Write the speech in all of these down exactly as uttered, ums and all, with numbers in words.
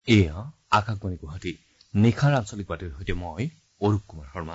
এয়া আকাশবাণী গুৱাহাটী নিশাৰ আঞ্চলিক বাতৰিৰ সৈতে মই অৰূপ কুমাৰ শৰ্মা।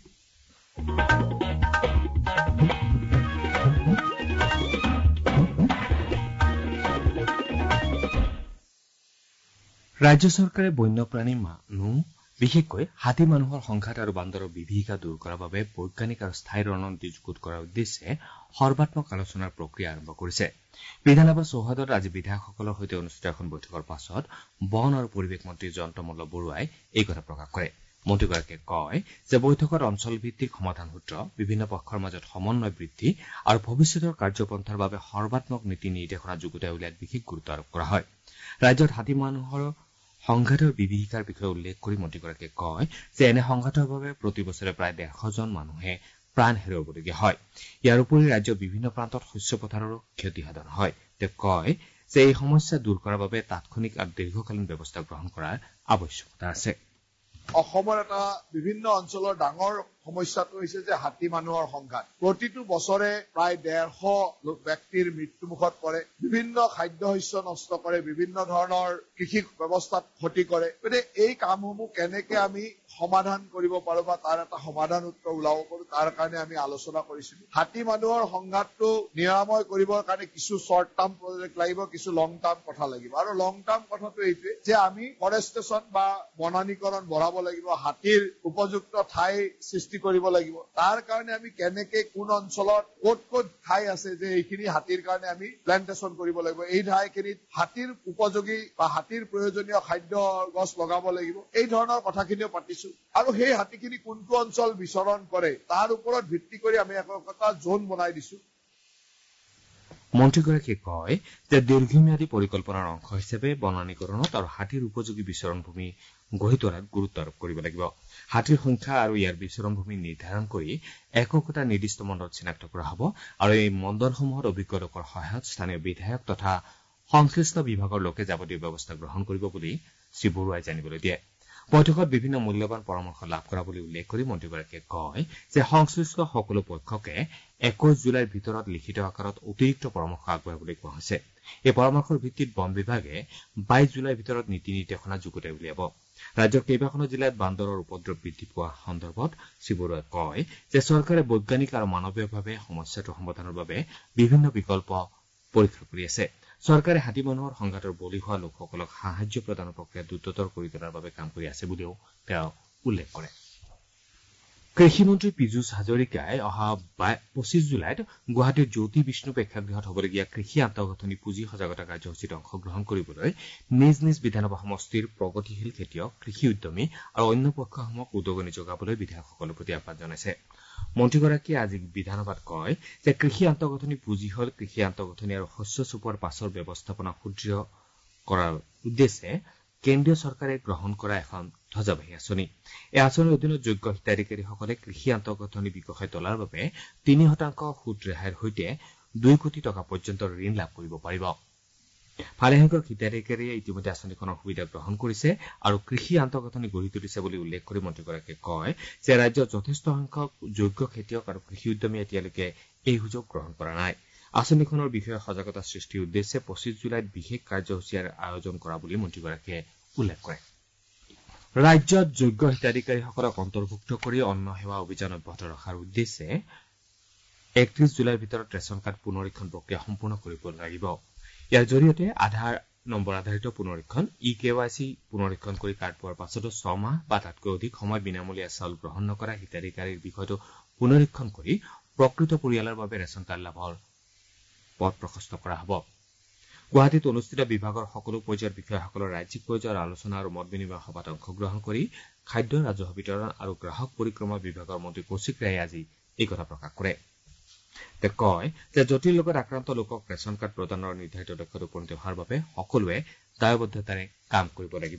ৰাজ্য চৰকাৰে বন্যপ্ৰাণী মানুহ বিশেষকৈ হাতী মানুহৰ সংঘাত আৰু বান্দৰৰ বিভীষিকা দূৰ কৰাৰ বাবে বৈজ্ঞানিক আৰু স্থায়ী ৰণনীতি যুগুত কৰাৰ উদ্দেশ্যে সৰ্বাত্মক আলোচনাৰ প্ৰক্ৰিয়া আৰম্ভ কৰিছে। বিধানসভা চৌহদত আজি বিধায়কসকলৰ সৈতে অনুষ্ঠিত এখন বৈঠকৰ পাছত বন আৰু পৰিৱেশ মন্ত্ৰী জয়ন্ত মল্ল বৰুৱাই এই কথা প্ৰকাশ কৰে। মন্ত্ৰীগৰাকীয়ে কয় যে বৈঠকত অঞ্চলভিত্তিক সমাধান সূত্ৰ, বিভিন্ন পক্ষৰ মাজত সমন্বয় বৃদ্ধি আৰু ভৱিষ্যতৰ কাৰ্যপন্থাৰ বাবে সৰ্বাত্মক নীতি নিৰ্দেশনা যুগুতাই উলিয়াত বিশেষ গুৰুত্ব আৰোপ কৰা হয়। ৰাজ্যত হাতী মানুহৰ সংঘাতৰ বিভীষিকাৰ বিষয়ে উল্লেখ কৰি মন্ত্ৰীগৰাকীয়ে কয় যে এনে সংঘাতৰ বাবে প্ৰতি বছৰে প্ৰায় ডেৰশজন মানুহে প্ৰাণ হেৰুৱাবলগীয়া হয়। ইয়াৰ উপৰি ৰাজ্যৰ বিভিন্ন প্ৰান্তত শস্য পথাৰৰো ক্ষতিসাধন হয়। তেওঁ কয় যে এই সমস্যা দূৰ কৰাৰ বাবে তাৎক্ষণিক আৰু দীৰ্ঘকালীন ব্যৱস্থা গ্ৰহণ কৰাৰ আৱশ্যকতা আছে। অসমৰ এটা বিভিন্ন অঞ্চলৰ ডাঙৰ সমস্যাটো হৈছে যে হাতী মানুহৰ সংঘাত। প্ৰতিটো বছৰে প্ৰায় ডেৰশ ব্যক্তিৰ মৃত্যুমুখত পৰে। বিভিন্ন খাদ্য শস্য নষ্ট কৰে, বিভিন্ন ধৰণৰ কৃষি ব্যৱস্থাত ক্ষতি কৰে। গতিকে এই কামসমূহ কেনেকে আমি সমাধান কৰিব পাৰো বা তাৰ এটা সমাধান সূত্ৰ ওলাব পাৰো, তাৰ কাৰণে আমি আলোচনা কৰিছিলো। হাতী মানুহৰ সংঘাতটো নিৰাময় কৰিবৰ কাৰণে কিছু শ্বৰ্ট টাৰ্ম প্ৰজেক্ট লাগিব, কিছু লং টাৰ্ম কথা লাগিব। আৰু লং টাৰ্ম কথাটো এইটোৱে যে আমি ফৰেষ্টেশ্যন বা বনানীকৰণ বঢ়াব লাগিব, হাতীৰ উপযুক্ত ঠাই সৃষ্টি কৰিব লাগিব। তাৰ কাৰণে আমি কেনেকে কোন অঞ্চলত ক'ত ক'ত ঠাই আছে যে এইখিনি হাতীৰ কাৰণে আমি প্লেণ্টেশ্যন কৰিব লাগিব, এই ঠাইখিনিত হাতীৰ উপযোগী বা হাতীৰ প্ৰয়োজনীয় খাদ্য গছ লগাব লাগিব, এই ধৰণৰ কথাখিনিও পাতিছো। আৰু সেই হাতীখিনি কোনটো অঞ্চল বিচৰণ কৰে তাৰ ওপৰত ভিত্তি কৰি আমি এটা জোন বনাই দিছো। মন্ত্ৰীগৰাকীয়ে কয় যে দীৰ্ঘম্যাদী পৰিকল্পনাৰ অংশ হিচাপে বনানীকৰণত আৰু হাতীৰ উপযোগী বিচৰণ ভূমি গঢ়ি তোলাত গুৰুত্ব আৰোপ কৰিব লাগিব। হাতীৰ সংখ্যা আৰু ইয়াৰ বিচৰণ ভূমি নিৰ্ধাৰণ কৰি একোটা নিৰ্দিষ্ট মণ্ডল চিনাক্ত কৰা হ'ব আৰু এই মণ্ডলসমূহত অভিজ্ঞ লোকৰ সহায়ত স্থানীয় বিধায়ক তথা সংশ্লিষ্ট বিভাগৰ লোকে যাৱতীয় ব্যৱস্থা গ্ৰহণ কৰিব বুলি শ্ৰীবৰুৱাই জানিবলৈ দিয়ে। বৈঠকত বিভিন্ন মূল্যৱান পৰামৰ্শ লাভ কৰা বুলি উল্লেখ কৰি মন্ত্ৰীগৰাকীয়ে কয় যে সংশ্লিষ্ট সকলো পক্ষকে একৈশ জুলাইৰ ভিতৰত লিখিত আকাৰত অতিৰিক্ত পৰামৰ্শ আগবঢ়াবলৈ কোৱা হৈছে। এই পৰামৰ্শৰ ভিত্তিত বন বিভাগে বাইশ জুলাইৰ ভিতৰত নীতি নিৰ্দেশনা যুগুতাই উলিয়াব। ৰাজ্যৰ কেইবাখনো জিলাত বান্দৰৰ উপদ্ৰৱ বৃদ্ধি পোৱা সন্দৰ্ভত শ্ৰীবৰুৱাই কয় যে চৰকাৰে বৈজ্ঞানিক আৰু মানৱীয়ভাৱে সমস্যাটো সমাধানৰ বাবে বিভিন্ন বিকল্প পৰীক্ষা কৰি আছে। চৰকাৰে হাতী মানুহৰ সংঘাতৰ বলি হোৱা লোকসকলক সাহায্য প্ৰদানৰ প্ৰক্ৰিয়া দ্ৰুততৰ কৰি তোলাৰ বাবে কাম কৰি আছে বুলিও তেওঁ উল্লেখ কৰে। কৃষিমন্ত্ৰী পীযুষ হাজৰিকাই অহা পঁচিশ জুলাইত গুৱাহাটীৰ জ্যোতি বিষ্ণু প্ৰেক্ষাগৃহত হ'বলগীয়া কৃষি আন্তঃগাঁথনি পুঁজি সজাগতা কাৰ্যসূচীত অংশগ্ৰহণ কৰিবলৈ নিজ নিজ বিধানসভা সমষ্টিৰ প্ৰগতিশীল খেতিয়ক, কৃষি উদ্যমী আৰু অন্য পক্ষসমূহক উদগনি যোগাবলৈ বিধায়কসকলৰ প্ৰতি আহ্বান জনাইছে। মন্ত্ৰীগৰাকীয়ে আজি বিধানসভাত কয় যে কৃষি আন্তঃগাঁথনি পুঁজি হ'ল কৃষি আন্তঃগাঁথনি আৰু শস্য চপোৱাৰ পাছৰ ব্যৱস্থাপনা সুদৃঢ় কৰাৰ উদ্দেশ্যে কেন্দ্ৰীয় চৰকাৰে গ্ৰহণ কৰা এখন ধ্বজাবাহী আঁচনি। এই আঁচনিৰ অধীনত যোগ্য হিতাধিকাৰীসকলে কৃষি আন্তঃগাঁথনি বিকশাই তোলাৰ বাবে তিনি শতাংশ সুদ ৰেহাইৰ সৈতে দুই কোটি টকা পৰ্যন্ত ঋণ লাভ কৰিব পাৰিব। ভালেসংখ্যক হিতাধিকাৰীয়ে ইতিমধ্যে আঁচনিখনৰ সুবিধা গ্ৰহণ কৰিছে আৰু কৃষি আন্তঃগাঁথনি গঢ়ি তুলিছে বুলি উল্লেখ কৰি মন্ত্ৰীগৰাকীয়ে কয় যে ৰাজ্যত যথেষ্ট সংখ্যক যোগ্য খেতিয়ক আৰু কৃষি উদ্যমীয়ে এতিয়ালৈকে এই সুযোগ গ্ৰহণ কৰা নাই। আঁচনিখনৰ বিষয়ে সজাগতা সৃষ্টিৰ উদ্দেশ্যে পঁচিশ জুলাইত বিশেষ কাৰ্যসূচীৰ আয়োজন কৰা বুলি মন্ত্ৰীগৰাকীয়ে উল্লেখ কৰে। ৰাজ্যত যোগ্য হিতাধিকাৰীসকলক অন্তৰ্ভুক্ত কৰি অন্ন সেৱা অভিযান অব্যাহত ৰখাৰ উদ্দেশ্যে একত্ৰিশ জুলাইৰ ভিতৰত ৰেচন কাৰ্ড পুনৰীক্ষণ প্ৰক্ৰিয়া সম্পূৰ্ণ কৰিব লাগিব। ইয়াৰ জৰিয়তে আধাৰ নম্বৰ আধাৰিত পুনৰীক্ষণ, ই কে ৱাই চি পুনৰীক্ষণ কৰি কাৰ্ড পোৱাৰ পাছতো ছমাহ বা তাতকৈ অধিক সময় বিনামূলীয়া চাউল গ্ৰহণ নকৰা হিতাধিকাৰীৰ বিষয়টো পুনৰীক্ষণ কৰি প্ৰকৃত পৰিয়ালৰ বাবে ৰেচন কাৰ্ড লাভৰ পথ প্ৰশস্ত কৰা হ'ব। গুৱাহাটীত অনুষ্ঠিত বিভাগৰ সকলো পৰ্যায়ৰ বিষয়াসকলৰ ৰাজ্যিক পৰ্যায়ৰ আলোচনা আৰু মত বিনিময় সভাত অংশগ্ৰহণ কৰি খাদ্য, ৰাজহুৱা বিতৰণ আৰু গ্ৰাহক পৰিক্ৰমা বিভাগৰ মন্ত্ৰী কৌশিক ৰায়ে আজি এই কথা প্ৰকাশ কৰে। তেওঁ কয় যে জটিল ৰোগত আক্ৰান্ত লোকক ৰেচন কাৰ্ড প্ৰদানৰ নিৰ্ধাৰিত লক্ষ্যত উপনীত হোৱাৰ বাবে সকলোৱে দায়বদ্ধতাৰে কাম কৰিব লাগিব।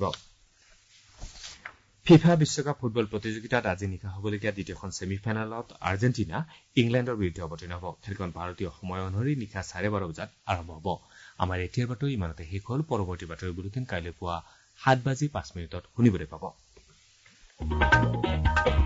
ফিফা বিশ্বকাপ ফুটবল প্ৰতিযোগিতাত আজি নিশা হ'বলগীয়া দ্বিতীয়খন ছেমি ফাইনেলত আৰ্জেণ্টিনা ইংলেণ্ডৰ বিৰুদ্ধে অৱতীৰ্ণ হ'ব। খেলখন ভাৰতীয় সময় অনুসৰি নিশা চাৰে বাৰ বজাত আৰম্ভ হ'ব। আমাৰ এতিয়াৰ বাতৰি ইমানতে শেষ হ'ল। পৰৱৰ্তী বাতৰি বুলেটিন কাইলৈ পুৱা সাত বাজি পাঁচ মিনিটত শুনিবলৈ পাব।